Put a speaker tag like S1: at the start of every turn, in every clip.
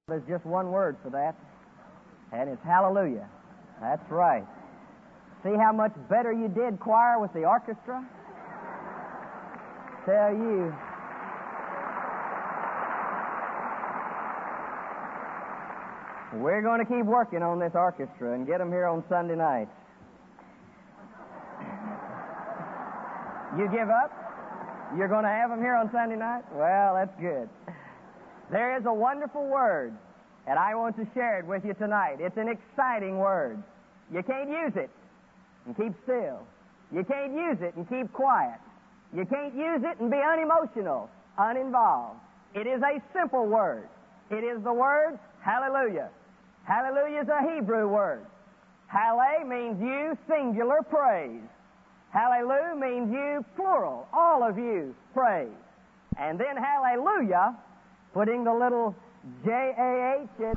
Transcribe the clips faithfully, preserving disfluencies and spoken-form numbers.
S1: There's just one word for that, and it's hallelujah. That's right. See how much better you did, choir, with the orchestra? Tell you. We're going to keep working on this orchestra and get them here on Sunday nights. You give up? You're going to have them here on Sunday night? Well, that's good. There is a wonderful word, and I want to share it with you tonight. It's an exciting word. You can't use it and keep still. You can't use it and keep quiet. You can't use it and be unemotional, uninvolved. It is a simple word. It is the word hallelujah. Hallelujah is a Hebrew word. Halle means you, singular, praise. Hallelujah means you, plural, all of you, praise. And then hallelujah, putting the little J A H in,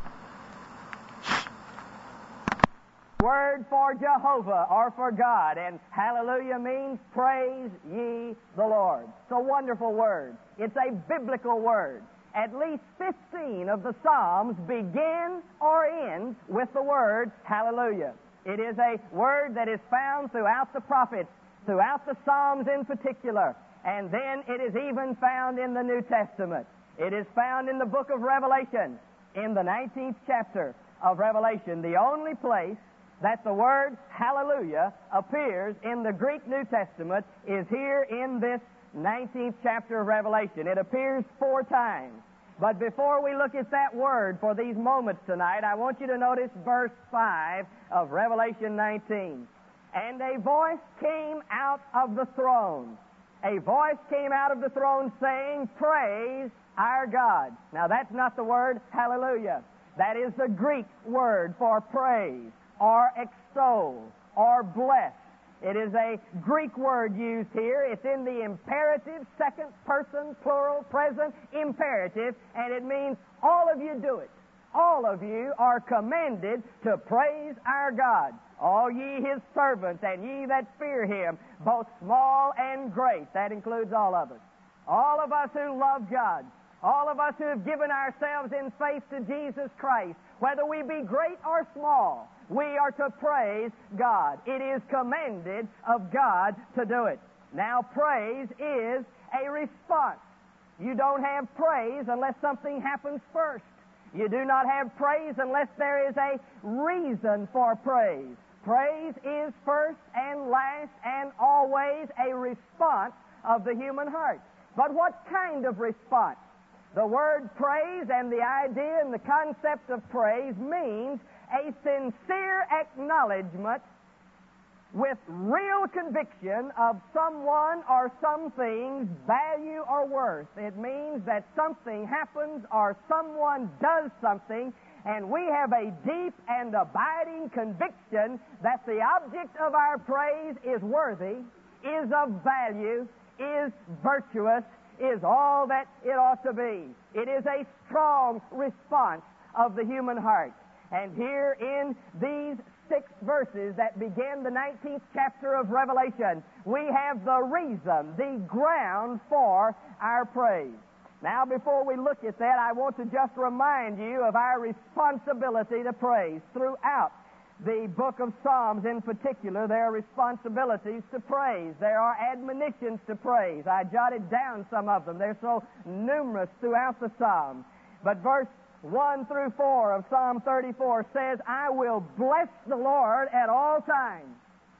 S1: word for Jehovah or for God. And hallelujah means praise ye the Lord. It's a wonderful word. It's a biblical word. At least fifteen of the Psalms begin or end with the word hallelujah. It is a word that is found throughout the prophets, throughout the Psalms in particular, and then it is even found in the New Testament. It is found in the book of Revelation, in the nineteenth chapter of Revelation. The only place that the word hallelujah appears in the Greek New Testament is here in this nineteenth chapter of Revelation. It appears four times. But before we look at that word for these moments tonight, I want you to notice verse five of Revelation nineteen. And a voice came out of the throne. A voice came out of the throne saying, praise our God. Now that's not the word hallelujah. That is the Greek word for praise or extol or bless. It is a Greek word used here. It's in the imperative, second person, plural, present, imperative, and it means all of you do it. All of you are commanded to praise our God. All ye his servants, and ye that fear him, both small and great. That includes all of us. All of us who love God. All of us who have given ourselves in faith to Jesus Christ, whether we be great or small, we are to praise God. It is commanded of God to do it. Now, praise is a response. You don't have praise unless something happens first. You do not have praise unless there is a reason for praise. Praise is first and last and always a response of the human heart. But what kind of response? The word praise and the idea and the concept of praise means a sincere acknowledgement with real conviction of someone or something's value or worth. It means that something happens or someone does something, and we have a deep and abiding conviction that the object of our praise is worthy, is of value, is virtuous, is all that it ought to be. It is a strong response of the human heart. And here in these six verses that begin the nineteenth chapter of Revelation, we have the reason, the ground for our praise. Now, before we look at that, I want to just remind you of our responsibility to praise. Throughout the book of Psalms in particular, there are responsibilities to praise. There are admonitions to praise. I jotted down some of them. They're so numerous throughout the Psalms. But verse one through four of Psalm thirty-four says, I will bless the Lord at all times.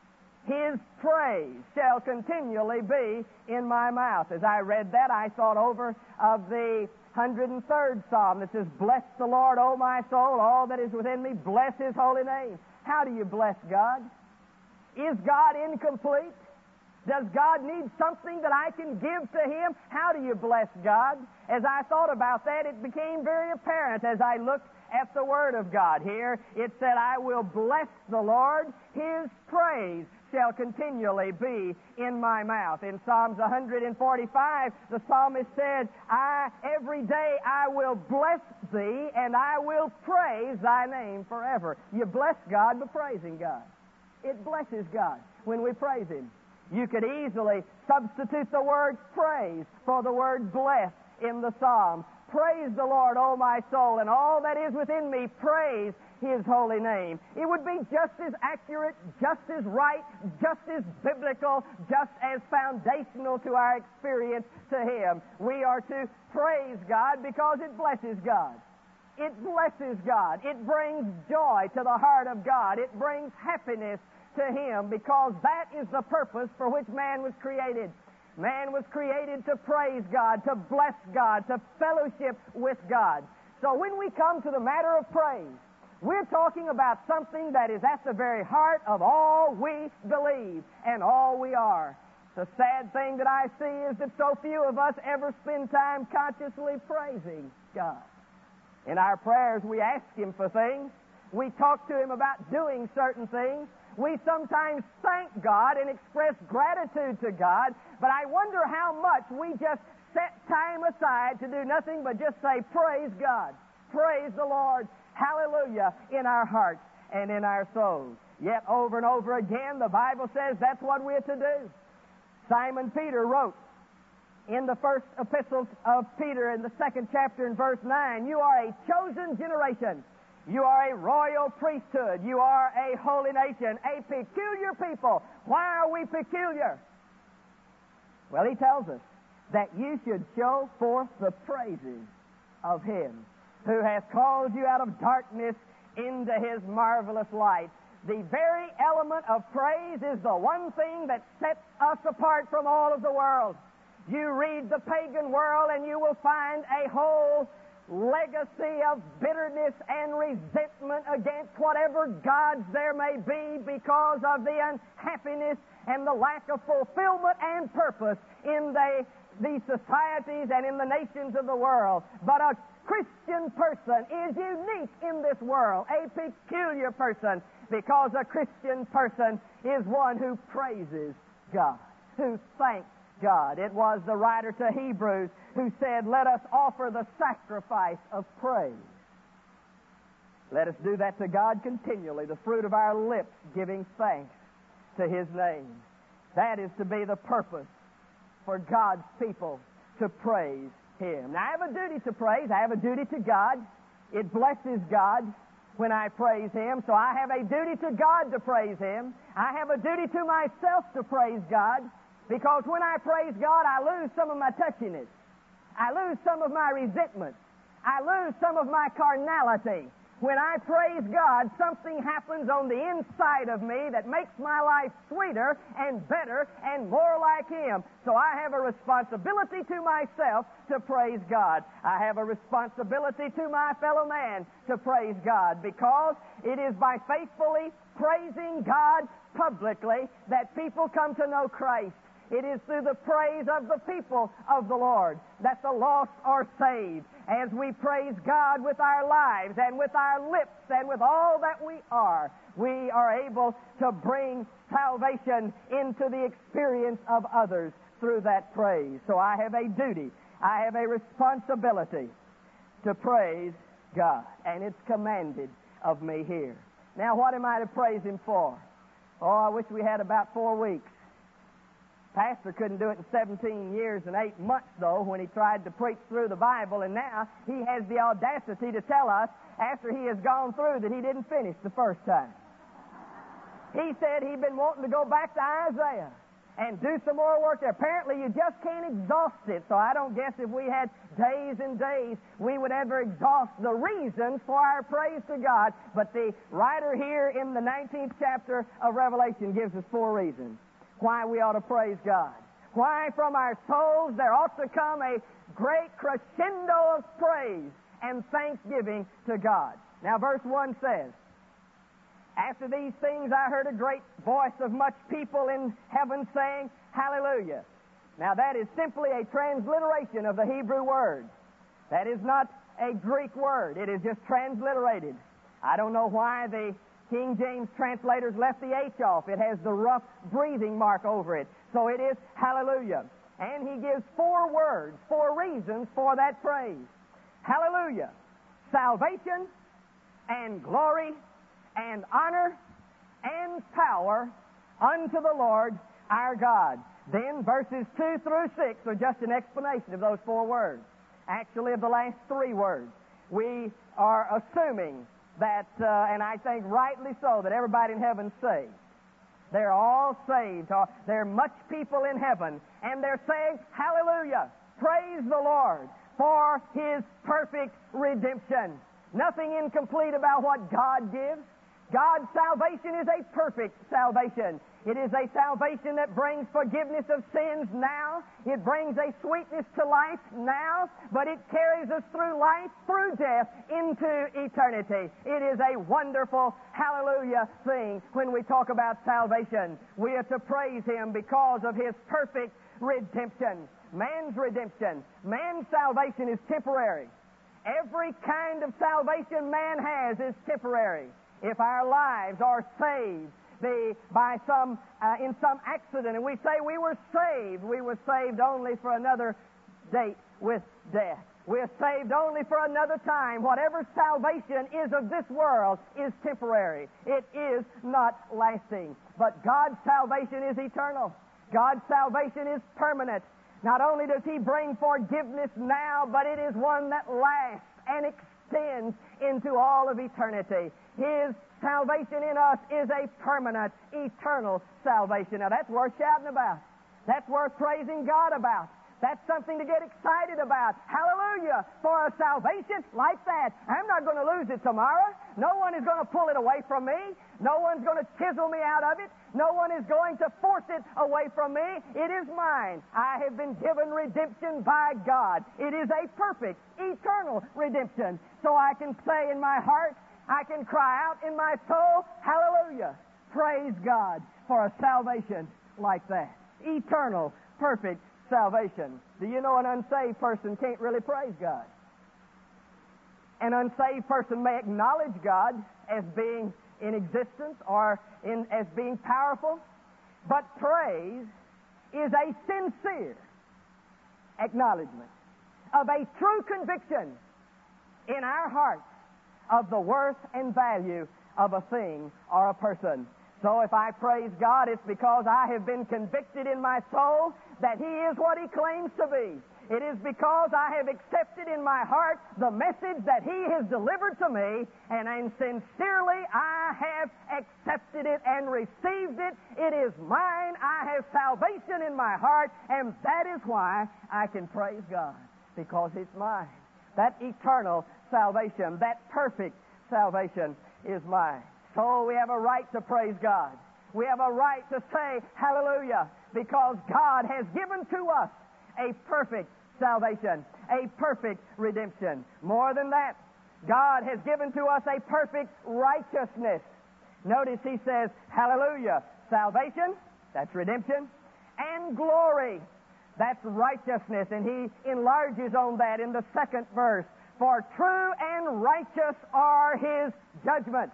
S1: His praise shall continually be in my mouth. As I read that, I thought over of the one hundred third Psalm that says, bless the Lord, O my soul, all that is within me, bless His holy name. How do you bless God? Is God incomplete? Does God need something that I can give to Him? How do you bless God? As I thought about that, it became very apparent as I looked at the Word of God. Here it said, I will bless the Lord, His praise shall continually be in my mouth. In Psalms one forty-five, the psalmist said, I, every day I will bless thee, and I will praise thy name forever. You bless God by praising God. It blesses God when we praise Him. You could easily substitute the word praise for the word bless in the psalm. Praise the Lord, O my soul, and all that is within me, praise His holy name. It would be just as accurate, just as right, just as biblical, just as foundational to our experience to Him. We are to praise God because it blesses God. It blesses God. It brings joy to the heart of God. It brings happiness to Him because that is the purpose for which man was created. Man was created to praise God, to bless God, to fellowship with God. So when we come to the matter of praise, we're talking about something that is at the very heart of all we believe and all we are. The sad thing that I see is that so few of us ever spend time consciously praising God. In our prayers, we ask Him for things. We talk to Him about doing certain things. We sometimes thank God and express gratitude to God, but I wonder how much we just set time aside to do nothing but just say, praise God, praise the Lord, hallelujah, in our hearts and in our souls. Yet over and over again, the Bible says that's what we're to do. Simon Peter wrote in the first epistle of Peter in the second chapter in verse nine, you are a chosen generation. You are a royal priesthood. You are a holy nation, a peculiar people. Why are we peculiar? Well, he tells us that you should show forth the praises of Him who has called you out of darkness into His marvelous light. The very element of praise is the one thing that sets us apart from all of the world. You read the pagan world and you will find a whole legacy of bitterness and resentment against whatever gods there may be because of the unhappiness and the lack of fulfillment and purpose in the, the societies and in the nations of the world. But a Christian person is unique in this world, a peculiar person, because a Christian person is one who praises God, who thanks God. It was the writer to Hebrews who said, let us offer the sacrifice of praise. Let us do that to God continually, the fruit of our lips giving thanks to His name. That is to be the purpose for God's people, to praise Him. Now, I have a duty to praise. I have a duty to God. It blesses God when I praise Him. So I have a duty to God to praise Him. I have a duty to myself to praise God. Because when I praise God, I lose some of my touchiness. I lose some of my resentment. I lose some of my carnality. When I praise God, something happens on the inside of me that makes my life sweeter and better and more like Him. So I have a responsibility to myself to praise God. I have a responsibility to my fellow man to praise God, because it is by faithfully praising God publicly that people come to know Christ. It is through the praise of the people of the Lord that the lost are saved. As we praise God with our lives and with our lips and with all that we are, we are able to bring salvation into the experience of others through that praise. So I have a duty, I have a responsibility to praise God, and it's commanded of me here. Now, what am I to praise Him for? Oh, I wish we had about four weeks. Pastor couldn't do it in seventeen years and eight months, though, when he tried to preach through the Bible, and now he has the audacity to tell us, after he has gone through, that he didn't finish the first time. He said he'd been wanting to go back to Isaiah and do some more work there. Apparently, you just can't exhaust it, so I don't guess if we had days and days, we would ever exhaust the reasons for our praise to God. But the writer here in the nineteenth chapter of Revelation gives us four reasons why we ought to praise God. Why from our souls there ought to come a great crescendo of praise and thanksgiving to God. Now, verse one says, after these things I heard a great voice of much people in heaven saying, Hallelujah. Now, that is simply a transliteration of the Hebrew word. That is not a Greek word. It is just transliterated. I don't know why the King James translators left the H off. It has the rough breathing mark over it. So it is hallelujah. And he gives four words, four reasons for that praise. Hallelujah. Salvation and glory and honor and power unto the Lord our God. Then verses two through six are just an explanation of those four words. actually of the last three words. We are assuming that, uh, and I think rightly so, that everybody in heaven's saved. They're all saved. There are much people in heaven, and they're saying, hallelujah, praise the Lord for His perfect redemption. Nothing incomplete about what God gives. God's salvation is a perfect salvation. It is a salvation that brings forgiveness of sins now. It brings a sweetness to life now, but it carries us through life, through death, into eternity. It is a wonderful, hallelujah thing when we talk about salvation. We are to praise Him because of His perfect redemption. Man's redemption, man's salvation is temporary. Every kind of salvation man has is temporary. If our lives are saved the, by some, uh, in some accident, and we say we were saved, we were saved only for another date with death. We're saved only for another time. Whatever salvation is of this world is temporary. It is not lasting. But God's salvation is eternal. God's salvation is permanent. Not only does He bring forgiveness now, but it is one that lasts and extends into all of eternity. His salvation in us is a permanent, eternal salvation. Now that's worth shouting about. That's worth praising God about. That's something to get excited about. Hallelujah! For a salvation like that. I'm not going to lose it tomorrow. No one is going to pull it away from me. No one's going to chisel me out of it. No one is going to force it away from me. It is mine. I have been given redemption by God. It is a perfect, eternal redemption. So I can say in my heart, I can cry out in my soul, hallelujah! Praise God for a salvation like that. Eternal, perfect salvation. Do you know an unsaved person can't really praise God? An unsaved person may acknowledge God as being in existence or in, as being powerful, but praise is a sincere acknowledgement of a true conviction in our hearts of the worth and value of a thing or a person. So if I praise God, it's because I have been convicted in my soul that He is what He claims to be. It is because I have accepted in my heart the message that He has delivered to me, and then sincerely I have accepted it and received it. It is mine. I have salvation in my heart, and that is why I can praise God, because it's mine. That eternal salvation, that perfect salvation is mine. So we have a right to praise God. We have a right to say hallelujah, because God has given to us a perfect salvation, a perfect redemption. More than that, God has given to us a perfect righteousness. Notice He says, hallelujah, salvation, that's redemption, and glory, that's righteousness. And He enlarges on that in the second verse. For true and righteous are His judgments.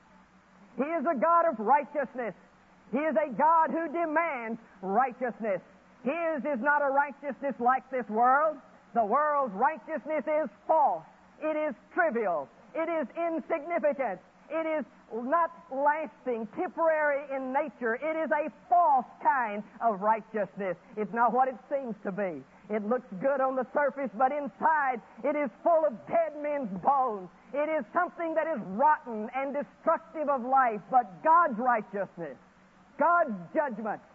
S1: He is a God of righteousness. He is a God who demands righteousness. His is not a righteousness like this world. The world's righteousness is false. It is trivial. It is insignificant. It is not lasting, temporary in nature. It is a false kind of righteousness. It's not what it seems to be. It looks good on the surface, but inside it is full of dead men's bones. It is something that is rotten and destructive of life. But God's righteousness, God's judgments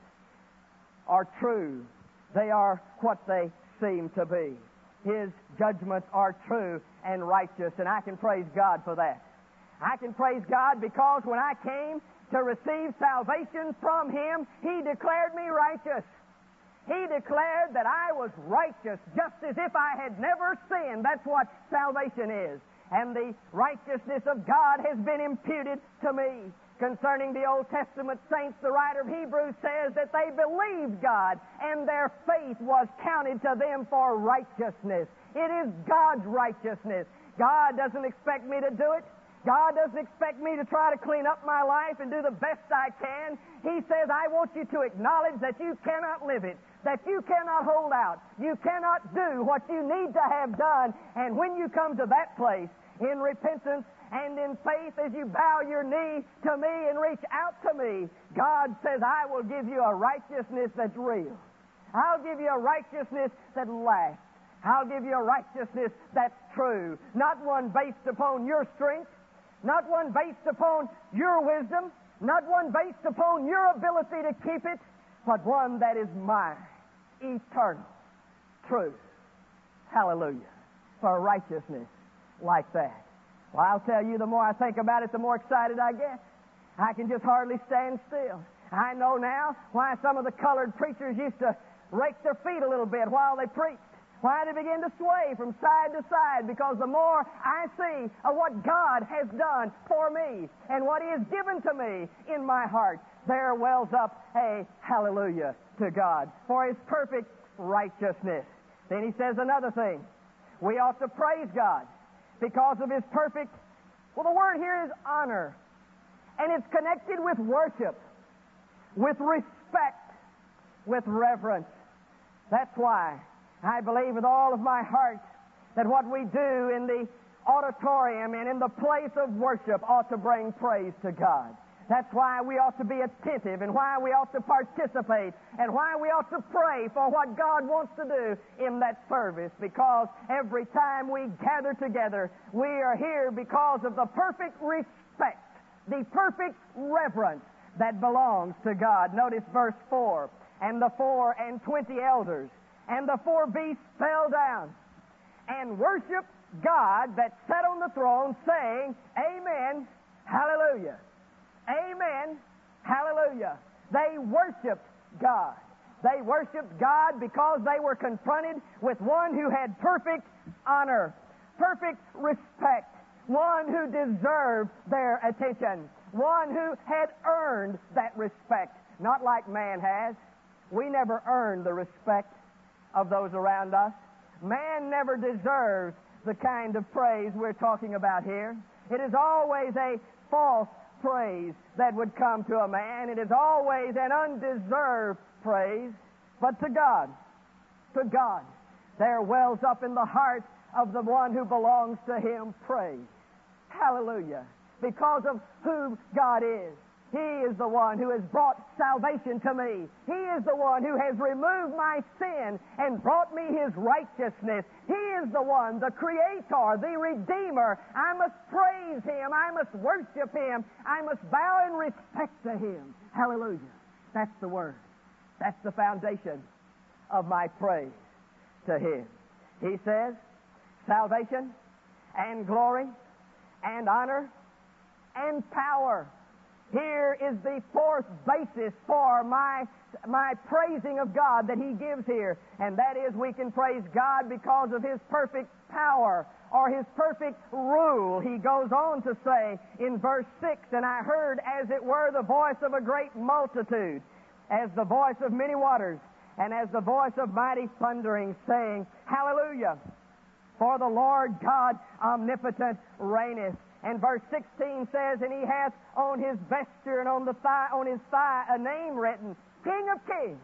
S1: are true. They are what they seem to be. His judgments are true and righteous, and I can praise God for that. I can praise God because when I came to receive salvation from Him, He declared me righteous. He declared that I was righteous, just as if I had never sinned. That's what salvation is. And the righteousness of God has been imputed to me. Concerning the Old Testament saints, the writer of Hebrews says that they believed God, and their faith was counted to them for righteousness. It is God's righteousness. God doesn't expect me to do it. God doesn't expect me to try to clean up my life and do the best I can. He says, I want you to acknowledge that you cannot live it, that you cannot hold out, you cannot do what you need to have done. And when you come to that place, in repentance and in faith, as you bow your knee to me and reach out to me, God says, I will give you a righteousness that's real. I'll give you a righteousness that lasts. I'll give you a righteousness that's true, not one based upon your strength, not one based upon your wisdom, not one based upon your ability to keep it, but one that is mine, eternal truth. Hallelujah. For righteousness like that. Well, I'll tell you, the more I think about it, the more excited I get. I can just hardly stand still. I know now why some of the colored preachers used to rake their feet a little bit while they preached. Why they begin to sway from side to side, because the more I see of what God has done for me and what He has given to me in my heart, there wells up a hallelujah to God for His perfect righteousness. Then he says another thing. We ought to praise God because of His perfect, well, the word here is honor. And it's connected with worship, with respect, with reverence. That's why I believe with all of my heart that what we do in the auditorium and in the place of worship ought to bring praise to God. That's why we ought to be attentive and why we ought to participate and why we ought to pray for what God wants to do in that service, because every time we gather together, we are here because of the perfect respect, the perfect reverence that belongs to God. Notice verse four. And the four and twenty elders and the four beasts fell down and worshiped God that sat on the throne, saying, Amen, hallelujah. Amen, hallelujah. They worshiped God. They worshiped God because they were confronted with one who had perfect honor, perfect respect, one who deserved their attention, one who had earned that respect, not like man has. We never earn the respect of those around us. Man never deserves the kind of praise we're talking about here. It is always a false praise that would come to a man. It is always an undeserved praise. But to God, to God, there wells up in the heart of the one who belongs to Him praise. Hallelujah. Because of who God is. He is the one who has brought salvation to me. He is the one who has removed my sin and brought me His righteousness. He is the one, the Creator, the Redeemer. I must praise Him. I must worship Him. I must bow in respect to Him. Hallelujah. That's the word. That's the foundation of my praise to Him. He says, salvation and glory and honor and power. Here is the fourth basis for my, my praising of God that He gives here, and that is we can praise God because of His perfect power or His perfect rule. He goes on to say in verse six, and I heard as it were the voice of a great multitude, as the voice of many waters, and as the voice of mighty thundering, saying, Hallelujah! For the Lord God omnipotent reigneth. And verse sixteen says, and He hath on His vesture and on the thigh, on His thigh a name written, King of Kings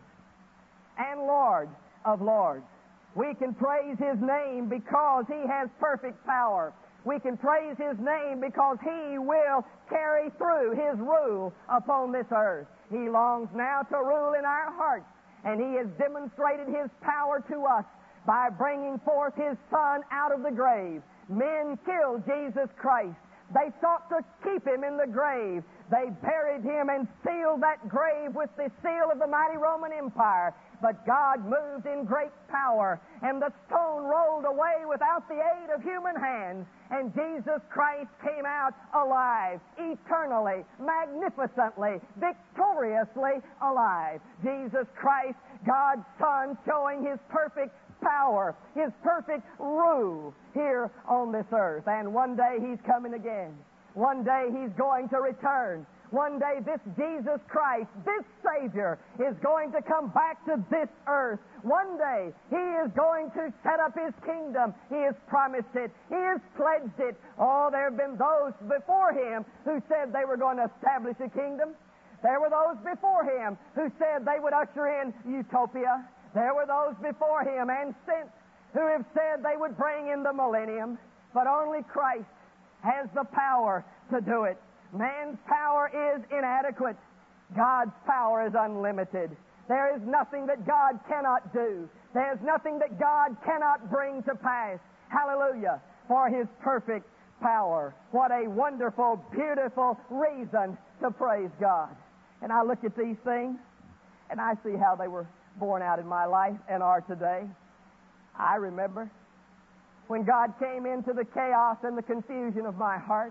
S1: and Lord of Lords. We can praise His name because He has perfect power. We can praise His name because He will carry through His rule upon this earth. He longs now to rule in our hearts, and He has demonstrated His power to us by bringing forth His Son out of the grave. Men killed Jesus Christ. They sought to keep Him in the grave. They buried Him and sealed that grave with the seal of the mighty Roman Empire. But God moved in great power, and the stone rolled away without the aid of human hands, and Jesus Christ came out alive, eternally, magnificently, victoriously alive. Jesus Christ, God's Son, showing His perfect power, His perfect rule here on this earth. And one day He's coming again. One day He's going to return. One day this Jesus Christ, this Savior, is going to come back to this earth. One day He is going to set up His kingdom. He has promised it. He has pledged it. Oh, there have been those before Him who said they were going to establish a kingdom. There were those before Him who said they would usher in utopia. There were those before Him and since who have said they would bring in the millennium. But only Christ has the power to do it. Man's power is inadequate. God's power is unlimited. There is nothing that God cannot do. There's nothing that God cannot bring to pass. Hallelujah. For His perfect power. What a wonderful, beautiful reason to praise God. And I look at these things, and I see how they were born out in my life and are today. I remember when God came into the chaos and the confusion of my heart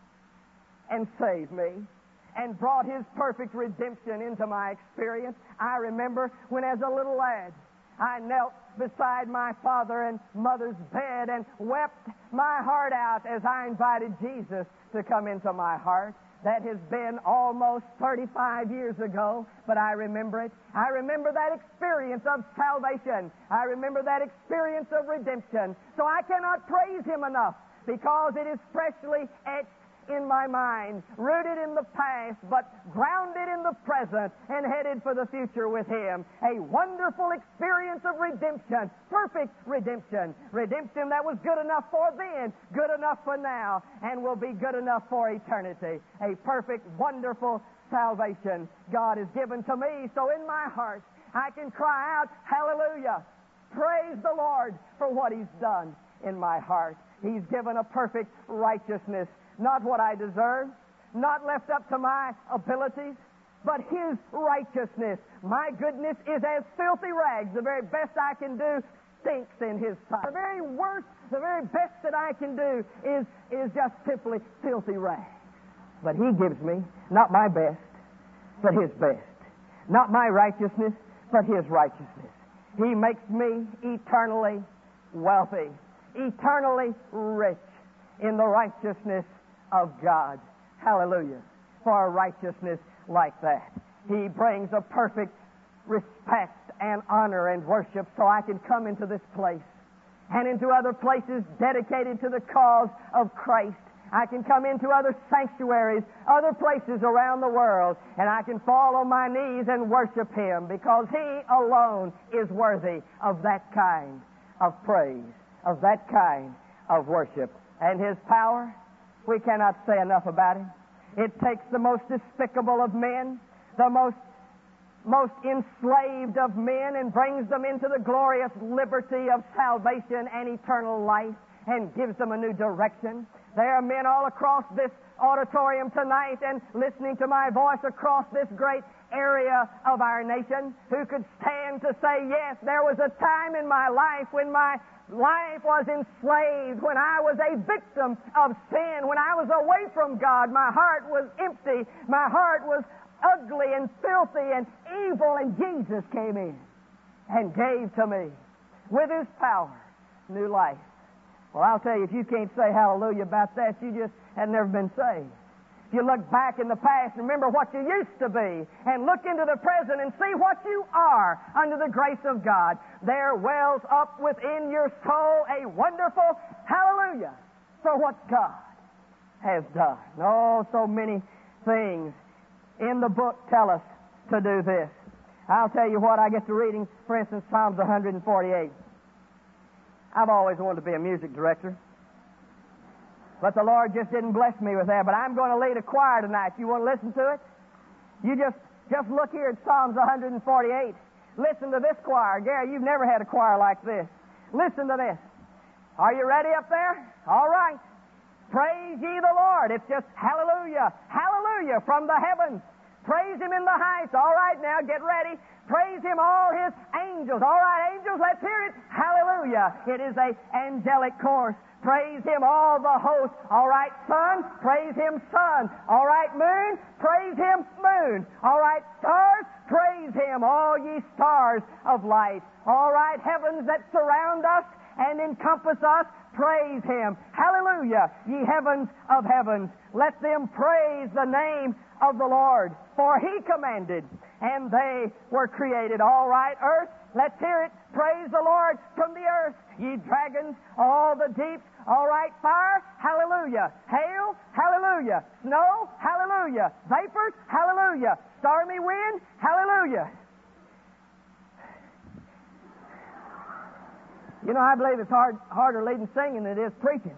S1: and saved me and brought His perfect redemption into my experience. I remember when as a little lad I knelt beside my father and mother's bed and wept my heart out as I invited Jesus to come into my heart. That has been almost thirty-five years ago, but I remember it. I remember that experience of salvation. I remember that experience of redemption. So I cannot praise Him enough because it is freshly etched in my mind, rooted in the past, but grounded in the present and headed for the future with Him. A wonderful experience of redemption, perfect redemption, redemption that was good enough for then, good enough for now, and will be good enough for eternity. A perfect, wonderful salvation God has given to me. So in my heart, I can cry out, hallelujah, praise the Lord for what He's done in my heart. He's given a perfect righteousness, not what I deserve, not left up to my abilities, but His righteousness. My goodness is as filthy rags. The very best I can do stinks in His sight. The very worst, the very best that I can do is, is just simply filthy rags. But He gives me not my best, but His best. Not my righteousness, but His righteousness. He makes me eternally wealthy, eternally rich in the righteousness of God. Hallelujah. For a righteousness like that. He brings a perfect respect and honor and worship so I can come into this place and into other places dedicated to the cause of Christ. I can come into other sanctuaries, other places around the world, and I can fall on my knees and worship Him because He alone is worthy of that kind of praise, of that kind of worship. And His power, we cannot say enough about Him. It takes the most despicable of men, the most, most enslaved of men, and brings them into the glorious liberty of salvation and eternal life and gives them a new direction. There are men all across this auditorium tonight and listening to my voice across this great area of our nation who could stand to say, yes, there was a time in my life when my life was enslaved, when I was a victim of sin, when I was away from God. My heart was empty. My heart was ugly and filthy and evil, and Jesus came in and gave to me, with His power, new life. Well, I'll tell you, if you can't say hallelujah about that, you just have never been saved. If you look back in the past, remember what you used to be, and look into the present and see what you are under the grace of God. There wells up within your soul a wonderful hallelujah for what God has done. Oh, so many things in the book tell us to do this. I'll tell you what, I get to reading, for instance, Psalms one forty-eight. I've always wanted to be a music director, but the Lord just didn't bless me with that. But I'm going to lead a choir tonight. You want to listen to it? You just, just look here at Psalms one forty-eight. Listen to this choir. Gary, you've never had a choir like this. Listen to this. Are you ready up there? All right. Praise ye the Lord. It's just hallelujah, hallelujah from the heavens. Praise Him in the heights. All right, now get ready. Praise Him, all His angels. All right, angels, let's hear it. Hallelujah. It is a angelic chorus. Praise Him, all the hosts. All right, sun, praise Him, sun. All right, moon, praise Him, moon. All right, stars, praise Him, all ye stars of light. All right, heavens that surround us and encompass us, praise Him. Hallelujah, ye heavens of heavens. Let them praise the name of the Lord, for He commanded, and they were created. All right, earth, let's hear it. Praise the Lord from the earth, ye dragons, all the deeps. All right, fire, hallelujah. Hail, hallelujah. Snow, hallelujah. Vapors, hallelujah. Stormy wind, hallelujah. You know, I believe it's hard, harder leading singing than it is preaching.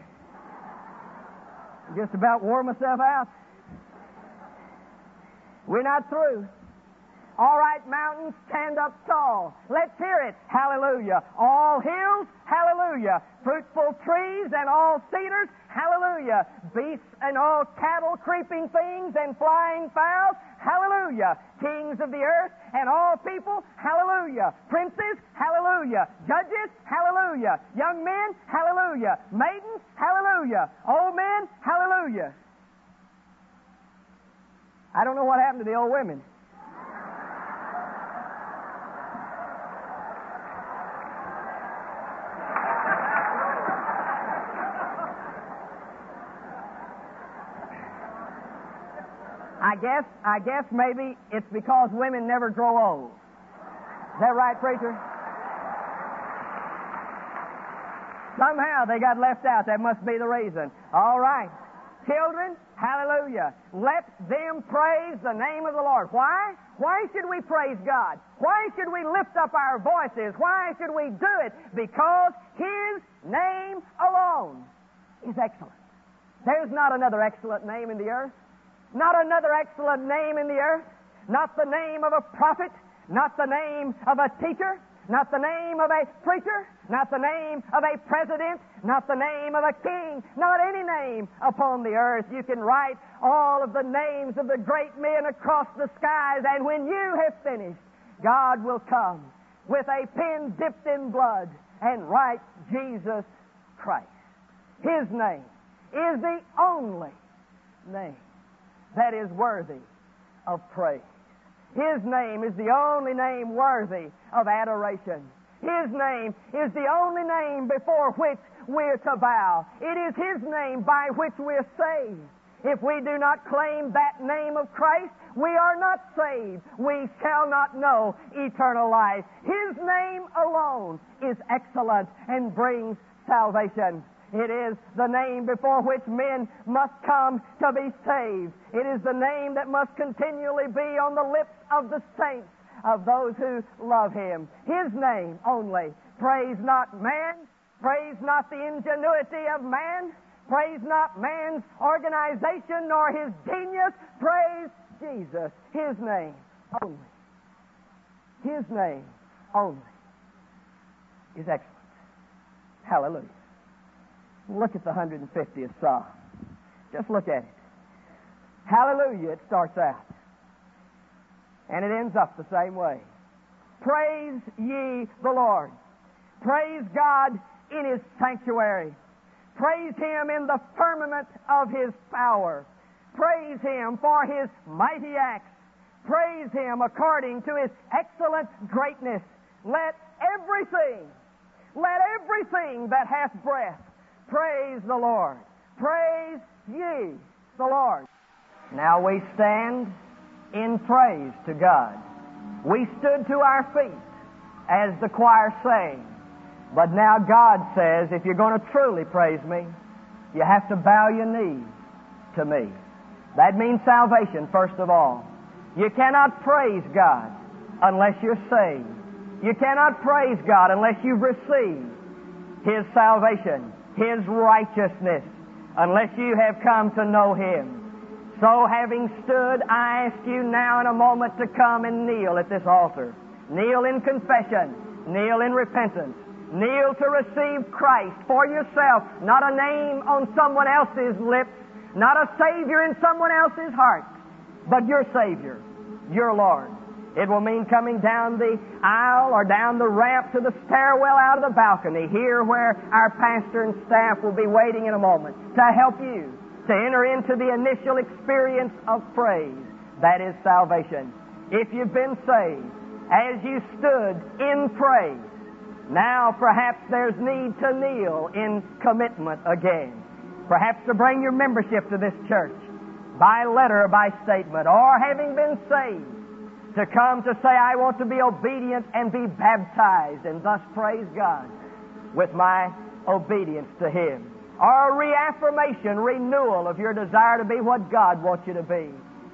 S1: I just about wore myself out. We're not through. All right, mountains, stand up tall. Let's hear it. Hallelujah. All hills, hallelujah. Fruitful trees and all cedars, hallelujah. Beasts and all cattle, creeping things and flying fowls, hallelujah. Kings of the earth and all people, hallelujah. Princes, hallelujah. Judges, hallelujah. Young men, hallelujah. Maidens, hallelujah. Old men, hallelujah. I don't know what happened to the old women. I guess, I guess maybe it's because women never grow old. Is that right, preacher? Somehow they got left out. That must be the reason. All right. Children, hallelujah. Let them praise the name of the Lord. Why? Why should we praise God? Why should we lift up our voices? Why should we do it? Because His name alone is excellent. There's not another excellent name in the earth. Not another excellent name in the earth. Not the name of a prophet. Not the name of a teacher. Not the name of a preacher. Not the name of a president. Not the name of a king. Not any name upon the earth. You can write all of the names of the great men across the skies, and when you have finished, God will come with a pen dipped in blood and write Jesus Christ. His name is the only name that is worthy of praise. His name is the only name worthy of adoration. His name is the only name before which we're to bow. It is His name by which we're saved. If we do not claim that name of Christ, we are not saved. We shall not know eternal life. His name alone is excellent and brings salvation. It is the name before which men must come to be saved. It is the name that must continually be on the lips of the saints, of those who love Him. His name only. Praise not man. Praise not the ingenuity of man. Praise not man's organization nor his genius. Praise Jesus. His name only. His name only is excellent. Hallelujah. Look at the one hundred fiftieth Psalm. Just look at it. Hallelujah, it starts out. And it ends up the same way. Praise ye the Lord. Praise God in His sanctuary. Praise Him in the firmament of His power. Praise Him for His mighty acts. Praise Him according to His excellent greatness. Let everything, let everything that hath breath praise the Lord. Praise ye the Lord. Now we stand in praise to God. We stood to our feet as the choir sang. But now God says, if you're going to truly praise me, you have to bow your knees to me. That means salvation, first of all. You cannot praise God unless you're saved. You cannot praise God unless you've received His salvation, His righteousness, unless you have come to know Him. So having stood, I ask you now in a moment to come and kneel at this altar. Kneel in confession. Kneel in repentance. Kneel to receive Christ for yourself, not a name on someone else's lips, not a Savior in someone else's heart, but your Savior, your Lord. It will mean coming down the aisle or down the ramp to the stairwell out of the balcony, here where our pastor and staff will be waiting in a moment to help you to enter into the initial experience of praise. That is salvation. If you've been saved, as you stood in praise, now perhaps there's need to kneel in commitment again. Perhaps to bring your membership to this church by letter or by statement, or having been saved, to come to say, I want to be obedient and be baptized, and thus praise God with my obedience to Him. Or a reaffirmation, renewal of your desire to be what God wants you to be.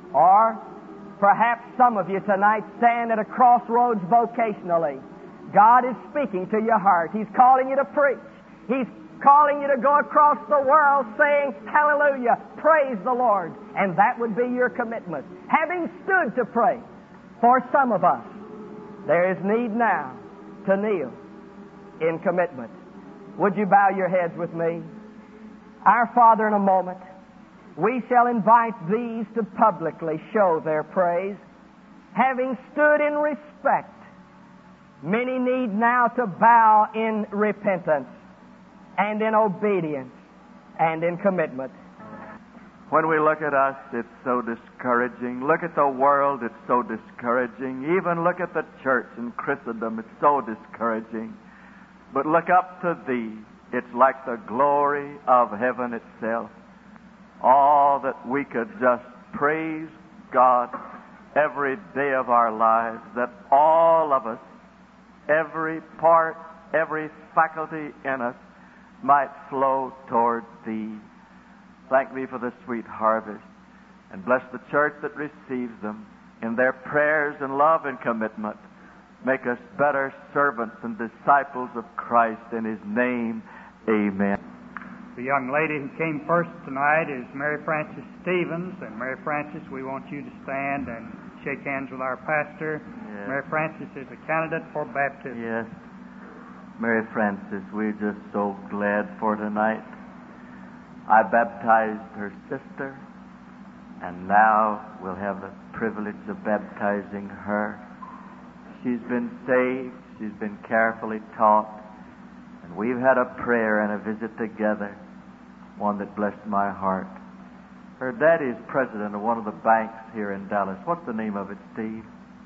S1: Or perhaps some of you tonight stand at a crossroads vocationally. God is speaking to your heart. He's calling you to preach. He's calling you to go across the world saying, hallelujah, praise the Lord. And that would be your commitment. Having stood to praise, For some of us, there is need now to kneel in commitment. Would you bow your heads with me? Our Father, in a moment, we shall invite these to publicly show their praise. Having stood in respect, many need now to bow in repentance and in obedience and in commitment.
S2: When we look at us, it's so discouraging. Look at the world, it's so discouraging. Even look at the church in Christendom, it's so discouraging. But look up to Thee, it's like the glory of heaven itself. All that we could just praise God every day of our lives, that all of us, every part, every faculty in us might flow toward Thee. Thank Thee for the sweet harvest, and bless the church that receives them in their prayers and love and commitment. Make us better servants and disciples of Christ in His name. Amen.
S3: The young lady who came first tonight is Mary Frances Stevens. And Mary Frances, we want you to stand and shake hands with our pastor.
S2: Yes.
S3: Mary Frances is a candidate for baptism.
S2: Yes. Mary Frances, we're just so glad for tonight. I baptized her sister, and now we'll have the privilege of baptizing her. She's been saved, she's been carefully taught, and we've had a prayer and a visit together, one that blessed my heart. Her daddy's president of one of the banks here in Dallas. What's the name of it, Steve?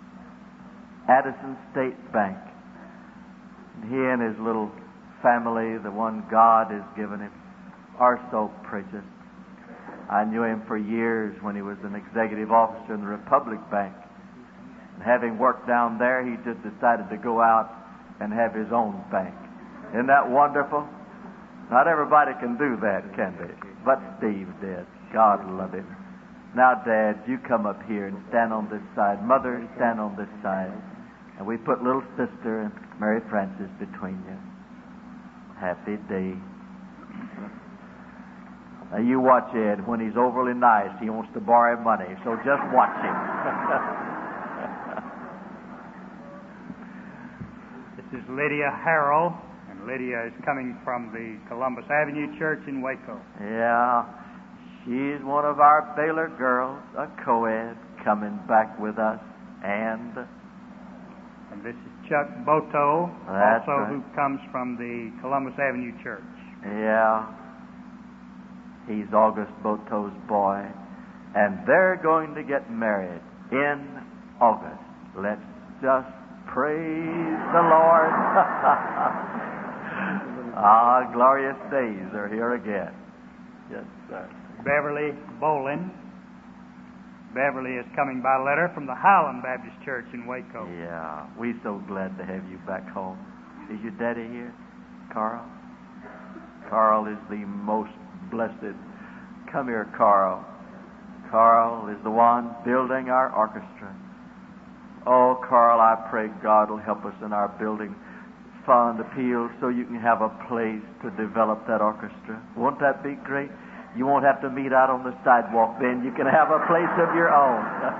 S2: Addison State Bank. And he and his little family, the one God has given him, are so precious. I knew him for years when he was an executive officer in the Republic Bank. And having worked down there, he just decided to go out and have his own bank. Isn't that wonderful? Not everybody can do that, can they? But Steve did. God love him. Now, Dad, you come up here and stand on this side. Mother, stand on this side. And we put little sister and Mary Frances between you. Happy day. Now, you watch Ed. When he's overly nice, he wants to borrow money. So just watch him.
S3: This is Lydia Harrell, and Lydia is coming from the Columbus Avenue Church in Waco.
S2: Yeah, she's one of our Baylor girls, a co-ed, coming back with us. And
S3: And this is Chuck Boto,
S2: That's
S3: also
S2: right.
S3: who comes from the Columbus Avenue Church.
S2: yeah, he's August Boto's boy. And they're going to get married in August. Let's just praise the Lord. Ah, glorious days are here again. Yes, sir.
S3: Beverly Bolin. Beverly is coming by letter from the Highland Baptist Church in Waco.
S2: Yeah, we're so glad to have you back home. Is your daddy here, Carl? Carl is the most blessed. Come here, Carl. Carl is the one building our orchestra. Oh, Carl, I pray God will help us in our building fund appeal so you can have a place to develop that orchestra. Won't that be great? You won't have to meet out on the sidewalk then. You can have a place of your own.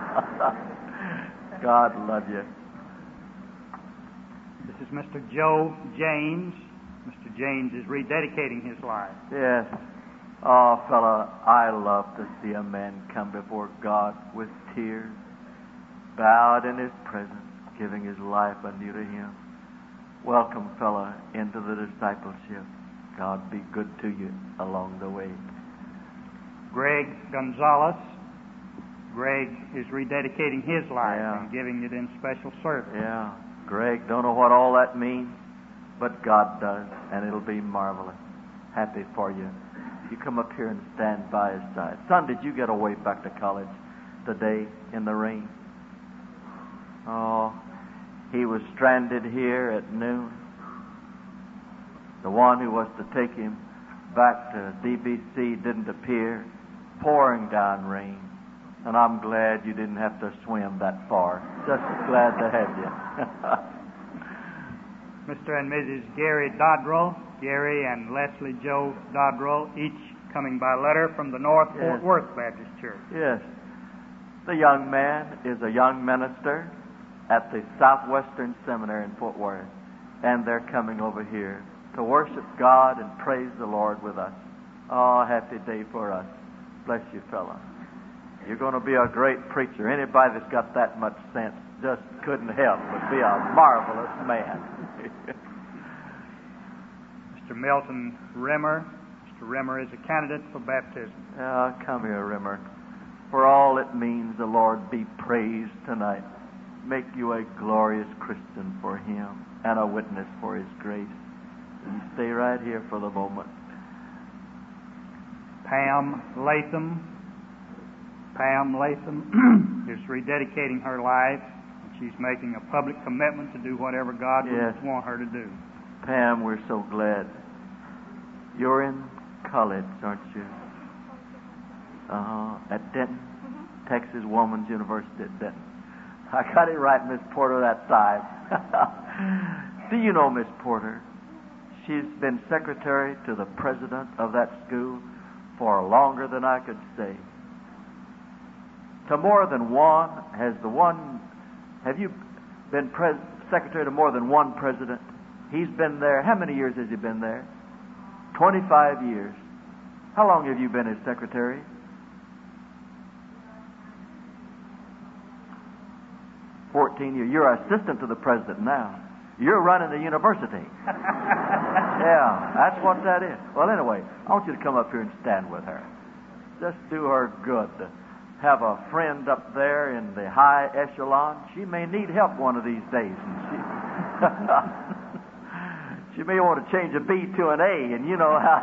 S2: God love you.
S3: This is Mister Joe James. Mister James is rededicating his life.
S2: Yes. Oh, fella, I love to see a man come before God with tears, bowed in His presence, giving his life anew to Him. Welcome, fella, into the discipleship. God be good to you along the way.
S3: Greg Gonzalez. Greg is rededicating his life
S2: Yeah.
S3: and giving it in special service.
S2: Yeah. Greg, don't know what all that means, but God does, and it'll be marvelous. Happy for you. You come up here and stand by his side. Son, did you get away back to college today in the rain? Oh, he was stranded here at noon. The one who was to take him back to D B C didn't appear, pouring down rain. And I'm glad you didn't have to swim that far. Just glad to have you.
S3: Mister and Missus Gary Dodrell. Gary and Leslie Joe Dodrell, each coming by letter from the North
S2: Yes.
S3: Fort Worth Baptist Church.
S2: Yes. The young man is a young minister at the Southwestern Seminary in Fort Worth, and they're coming over here to worship God and praise the Lord with us. Oh, happy day for us. Bless you, fella. You're going to be a great preacher. Anybody that's got that much sense just couldn't help but be a marvelous man.
S3: Mister Milton Rimmer. Mister Rimmer is a candidate for baptism.
S2: Oh, come here, Rimmer. For all it means, the Lord be praised tonight. Make you a glorious Christian for Him and a witness for His grace. You stay right here for the moment.
S3: Pam Latham. Pam Latham is rededicating her life. She's making a public commitment to do whatever God
S2: Yes.
S3: would want her to do.
S2: Pam, we're so glad. You're in college, aren't you? Uh-huh. At Denton? Mm-hmm. Texas Woman's University at Denton. I got it right, Miss Porter, that side. Do you know Miss Porter? She's been secretary to the president of that school for longer than I could say. To more than one, has the one, have you been pres- secretary to more than one president? He's been there, how many years has he been there? twenty-five years. How long have you been his secretary? fourteen years. You're assistant to the president now. You're running the university. Yeah, that's what that is. Well, anyway, I want you to come up here and stand with her. Just do her good to have a friend up there in the high echelon. She may need help one of these days. And she, she may want to change a B to an A, and you know how.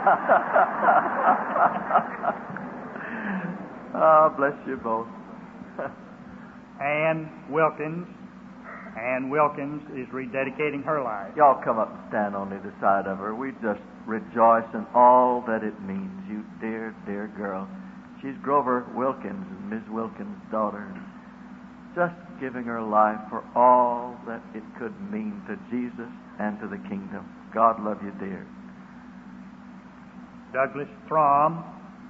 S2: Oh, bless you both.
S3: Ann Wilkins. Ann Wilkins is rededicating her life.
S2: Y'all come up and stand on either side of her. We just rejoice in all that it means. You dear, dear girl. She's Grover Wilkins, Miss Wilkins' daughter. Just giving her life for all that it could mean to Jesus and to the kingdom. God love you, dear.
S3: Douglas Throm.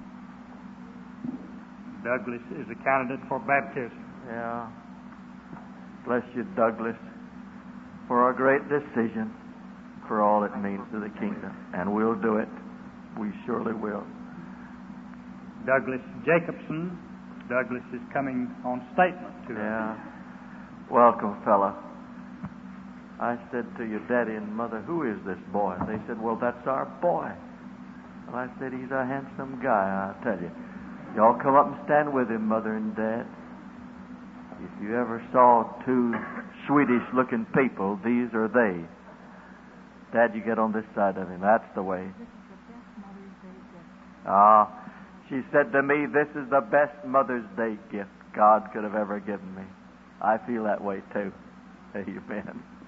S3: Douglas is a candidate for baptism.
S2: Yeah. Bless you, Douglas, for a great decision for all it means to the kingdom. And we'll do it. We surely will.
S3: Douglas Jacobson. Douglas is coming on statement to
S2: Yeah. Welcome, fella. I said to your daddy and mother, who is this boy? They said, well, that's our boy. And I said, he's a handsome guy, I tell you. Y'all come up and stand with him, mother and dad. If you ever saw two Swedish-looking people, these are they. Dad, you get on this side of him. That's the way. Ah, she said to me, this is the best Mother's Day gift God could have ever given me. I feel that way, too. Amen.